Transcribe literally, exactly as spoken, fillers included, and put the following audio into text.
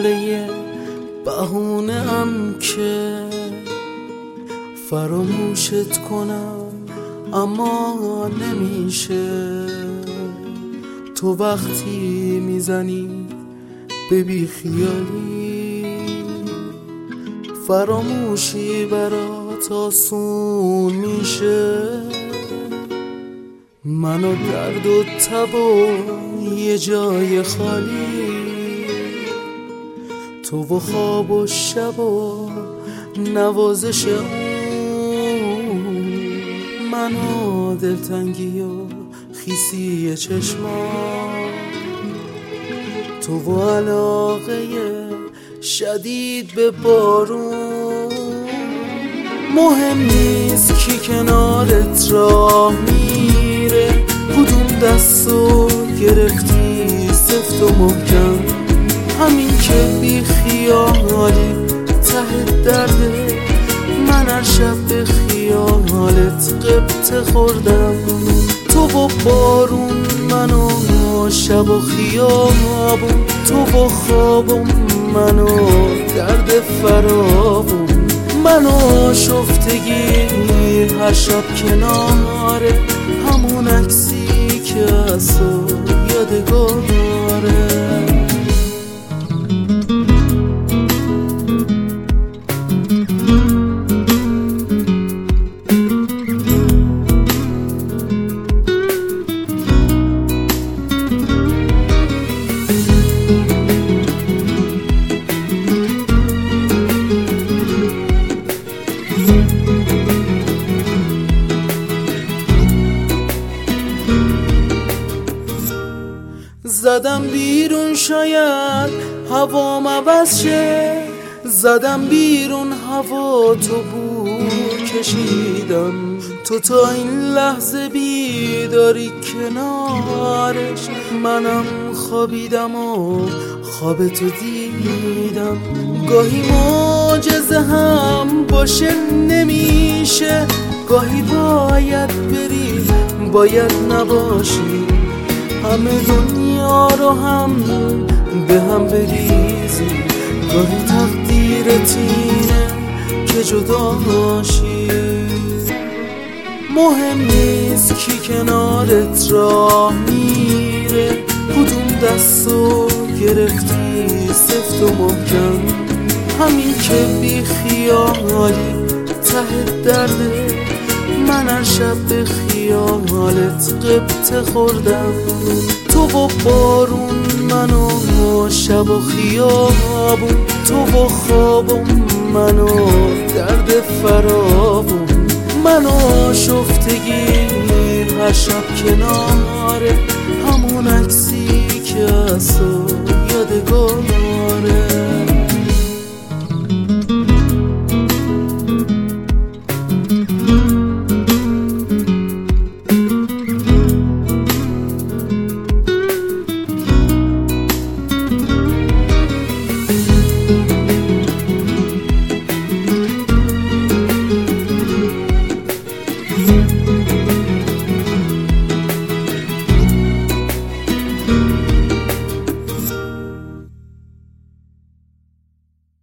دوباره بهونه ام که فراموشت کنم اما نمیشه. تو وقتی میزنی به بی خیالی فراموشی برات آسون میشه. من و درد و تب و یه جای خالی، تو و خواب و شب و نوازش اون، من و دلتنگی و خیسی چشمان، تو و علاقه شدید به بارون. مهم نیست کی کنارت راه میره، کدوم دستو گرفتی سفت و محکم، همین که بی خیالی ته درده. من هر شب به خیالت قبط خوردم، تو و بارون، من و شب و خیابون، تو و خوابم، من و درد فرابون. من و شفتگی هر شب کناره، همون عکسی که از تو یادگاره. زدم بیرون شاید هوام عوض شه، زدم بیرون هوا تو بو کشیدم. تو تا این لحظه بیداری کنارش، منم خوابیدم و خواب تو دیدم. گاهی معجزه هم باشه نمیشه، گاهی باید بری باید نباشی. همه دنیا رو هم به هم بریزی، گاهی تقدیرت اینه که جدا باشی. مهم نیست کی کنارت راه میره، کدوم دستو گرفتی سفت و محکم، همین که بی خیالی ته درده. من هر شب به خیالت قبط خوردم، تو و بارون، من و شب و خیابون، تو و خوابم، من و درد فرابون. من و شفتگی هر شب کناره، همون عکسی که از تو یادگاره.